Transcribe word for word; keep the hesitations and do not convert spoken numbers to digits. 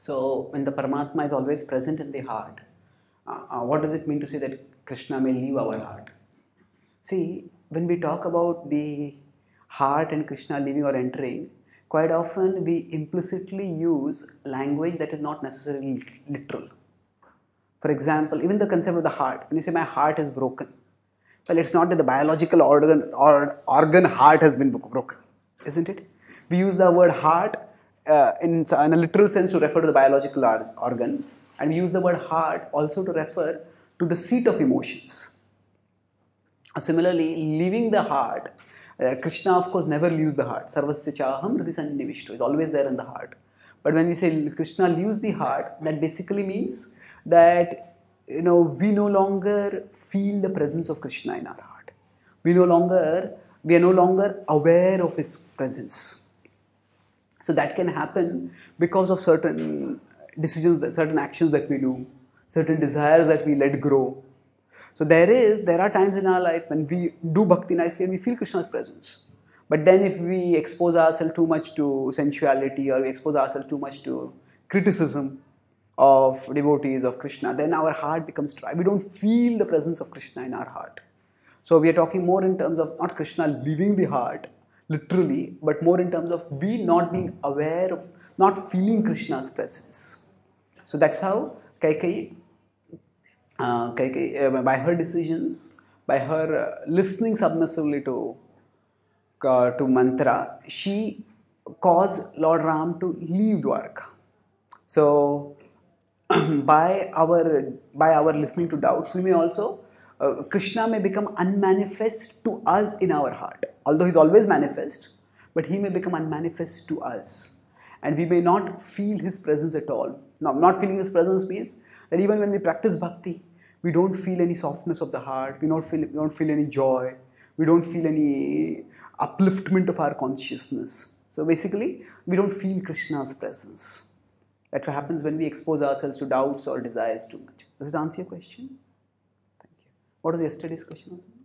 So, when the Paramatma is always present in the heart, uh, uh, what does it mean to say that Krishna may leave our heart? See, when we talk about the heart and Krishna leaving or entering, quite often we implicitly use language that is not necessarily literal. For example, even the concept of the heart, when you say my heart is broken, well, it's not that the biological organ or organ heart has been broken, isn't it? We use the word heart uh, in, in a literal sense to refer to the biological organ, and we use the word heart also to refer to the seat of emotions. Similarly, leaving the heart, uh, Krishna of course never leaves the heart. Sarvasya chaham hridi sannivishto is always there in the heart. But when we say Krishna leaves the heart, that basically means that you know we no longer feel the presence of Krishna in our heart. We no longer we are no longer aware of his presence. So that can happen because of certain decisions, certain actions that we do, certain desires that we let grow. So there is, there are times in our life when we do bhakti nicely and we feel Krishna's presence. But then if we expose ourselves too much to sensuality or we expose ourselves too much to criticism of devotees of Krishna, then our heart becomes dry. We don't feel the presence of Krishna in our heart. So we are talking more in terms of not Krishna leaving the heart, literally, but more in terms of we not being aware of, not feeling Krishna's presence. So that's how Kaikeyi uh, uh, by her decisions, by her uh, listening submissively to uh, to mantra, she caused Lord Ram to leave Dwarka. So, by our by our listening to doubts, we may also uh, Krishna may become unmanifest to us in our heart. Although he's always manifest, but he may become unmanifest to us, and we may not feel his presence at all. Now, not feeling his presence means that even when we practice bhakti, we don't feel any softness of the heart. We don't feel we don't feel any joy. We don't feel any upliftment of our consciousness. So basically, we don't feel Krishna's presence. That's what happens when we expose ourselves to doubts or desires too much. Does it answer your question? Thank you. What was yesterday's question?